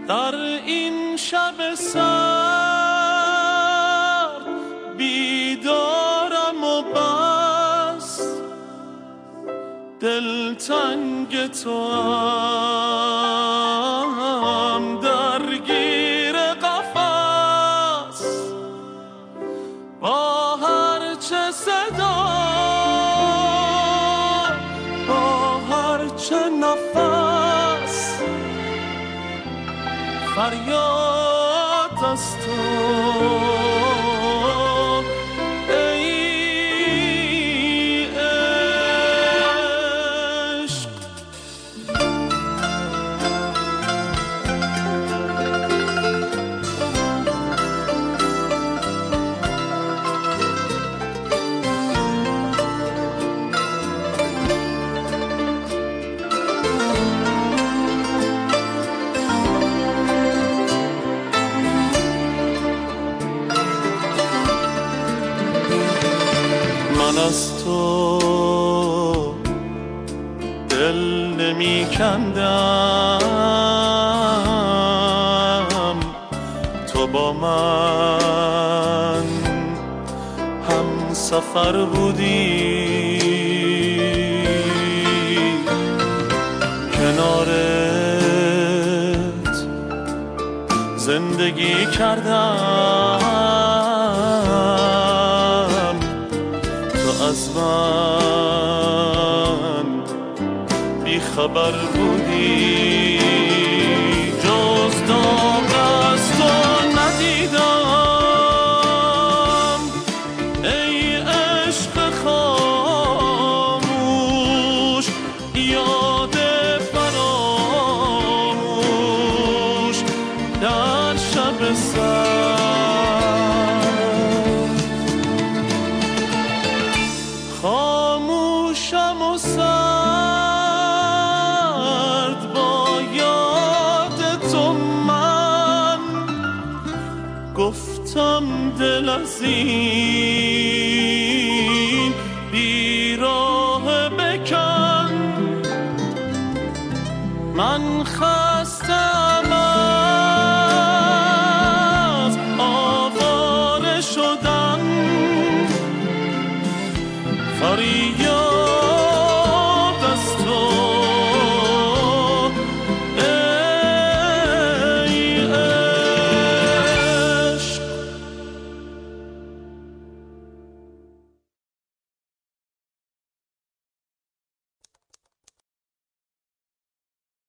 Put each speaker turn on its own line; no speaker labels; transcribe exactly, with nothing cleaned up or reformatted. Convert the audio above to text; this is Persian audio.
در این شب سر بیدارم و بس دلتنگ تو هم درگیر قفس با هر چه صدا با هر چه نفس فریاد از تو از تو دل نمی کندم تو با من هم سفر بودی کنارت زندگی کردم از من بی خبر بودی جز داغ از تو ندیدم ای عشق خاموش یاد فراموش در شب سر خاموشم و سرد با یاد تو من گفتم دل از این بیراه بکن من خستم